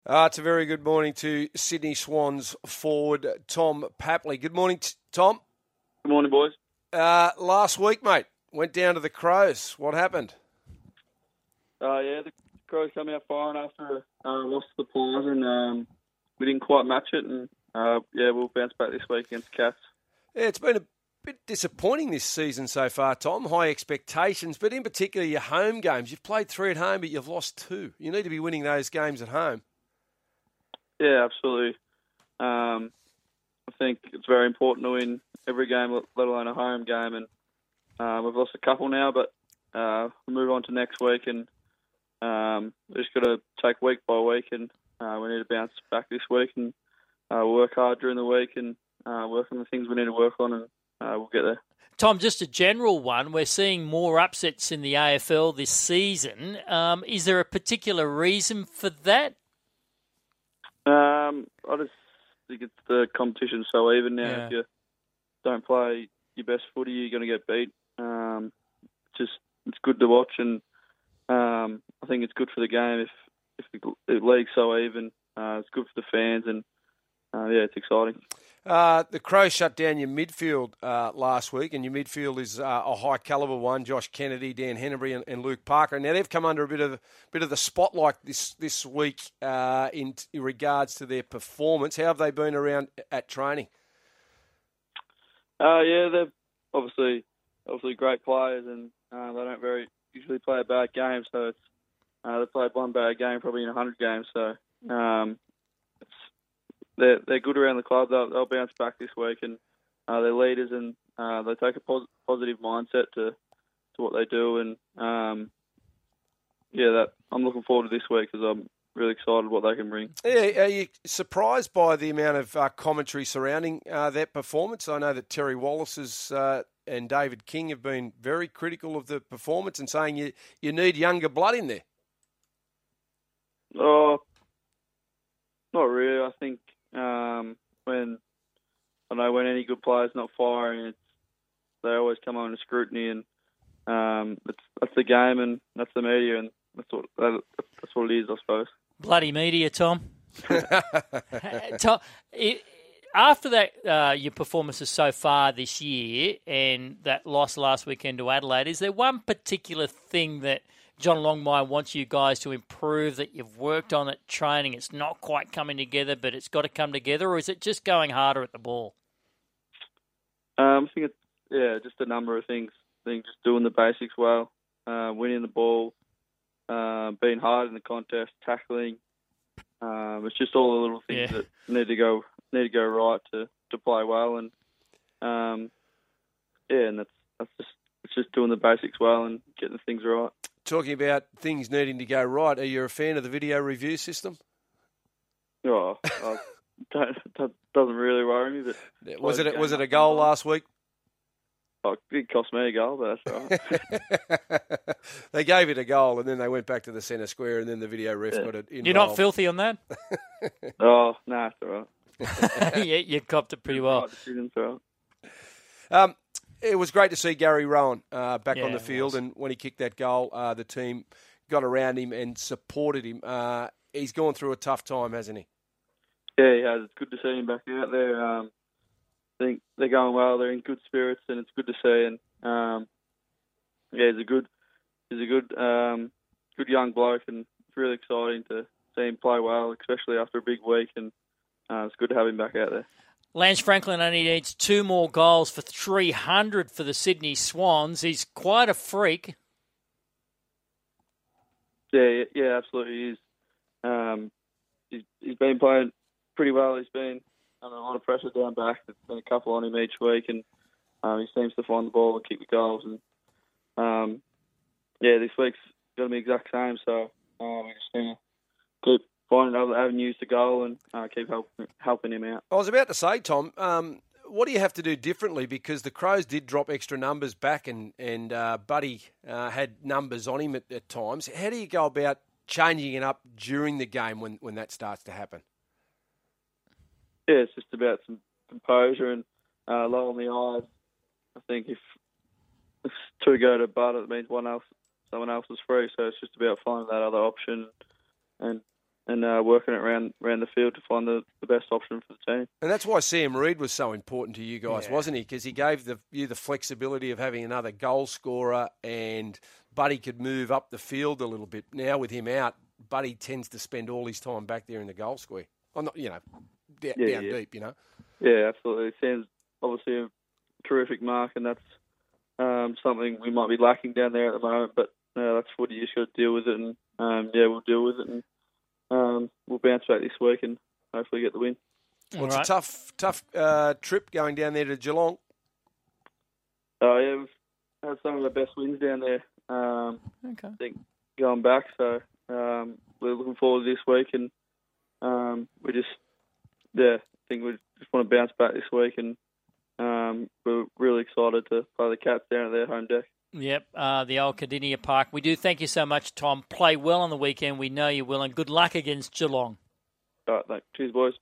It's a very good morning to Sydney Swans forward Tom Papley. Good morning, Tom. Good morning, boys. Last week, mate, went down to the Crows. What happened? The Crows come out firing after lost to the Pies, and we didn't quite match it. And we'll bounce back this week against the Cats. Yeah, it's been a bit disappointing this season so far, Tom. High expectations, but in particular your home games. You've played 3 at home, but you've lost 2. You need to be winning those games at home. Yeah, absolutely. I think it's very important to win every game, let alone a home game. And we've lost a couple now, but we'll move on to next week. And we've just got to take week by week, and we need to bounce back this week and work hard during the week and work on the things we need to work on, and we'll get there. Tom, just a general one. We're seeing more upsets in the AFL this season. Is there a particular reason for that? I just think it's the competition so even now. Yeah. If you don't play your best footy, you're going to get beat. It's good to watch, and I think it's good for the game if the league's so even. It's good for the fans, and it's exciting. The Crows shut down your midfield last week, and your midfield is a high calibre one: Josh Kennedy, Dan Henneberry, and Luke Parker. Now they've come under a bit of the spotlight this week in regards to their performance. How have they been around at training? They're obviously great players, and they don't very usually play a bad game. So it's they played one bad game probably in 100 games. So they're good around the club. They'll bounce back this week, and they're leaders, and they take a positive mindset to what they do. And I'm looking forward to this week because I'm really excited what they can bring. Yeah, are you surprised by the amount of commentary surrounding that performance? I know that Terry Wallace and David King have been very critical of the performance and saying you need younger blood in there. Oh, not really. I think when any good player's not firing, they always come under scrutiny, and that's the game, and that's the media, and that's what it is, I suppose. Bloody media, Tom. Tom, after that, your performances so far this year and that loss last weekend to Adelaide, is there one particular thing that John Longmire wants you guys to improve, that you've worked on at training? It's not quite coming together, but it's got to come together, or is it just going harder at the ball? I think it's just a number of things. I think just doing the basics well, winning the ball, being hard in the contest, tackling. It's just all the little things that need to go right to play well, and and it's just doing the basics well and getting the things right. Talking about things needing to go right, are you a fan of the video review system? Oh, that doesn't really worry me. But was it a goal last week? Oh, it cost me a goal, but that's all right. They gave it a goal, and then they went back to the centre square, and then the video ref got it involved. You're not filthy on that? Oh, no, it's all right. Yeah, you copped it pretty well. It was great to see Gary Rowan back on the field, and when he kicked that goal, the team got around him and supported him. He's gone through a tough time, hasn't he? Yeah, he has. It's good to see him back out there. I think they're going well. They're in good spirits, and it's good to see. And he's a good young bloke, and it's really exciting to see him play well, especially after a big week. And it's good to have him back out there. Lance Franklin only needs 2 more goals for 300 for the Sydney Swans. He's quite a freak. Yeah, absolutely. He's been playing pretty well. He's been under a lot of pressure down back. There's been a couple on him each week, and he seems to find the ball and kick the goals. And this week's going to be exact same. So we're just going to keep finding other avenues to goal and keep helping him out. I was about to say, Tom, what do you have to do differently? Because the Crows did drop extra numbers back, and Buddy had numbers on him at times. How do you go about changing it up during the game when that starts to happen? Yeah, it's just about some composure and lowering the eyes. I think if 2 go to Bud, it means someone else is free. So it's just about finding that other option and working it around the field to find the best option for the team. And that's why Sam Reid was so important to you guys, wasn't he? Because he gave you the flexibility of having another goal scorer, and Buddy could move up the field a little bit. Now with him out, Buddy tends to spend all his time back there in the goal square. Well, not, down deep, Yeah, absolutely. Sam's obviously a terrific mark, and that's something we might be lacking down there at the moment, but that's footy. You just got to deal with it, and we'll deal with it, and we'll bounce back this week and hopefully get the win. Well, it's a tough trip going down there to Geelong. We've had some of the best wins down there. Okay. I think going back, so we're looking forward to this week, and we just, I think we just want to bounce back this week, and we're really excited to play the Cats down at their home deck. Yep, the old Cardinia Park. We do thank you so much, Tom. Play well on the weekend. We know you will, and good luck against Geelong. All right, thanks. Cheers, boys.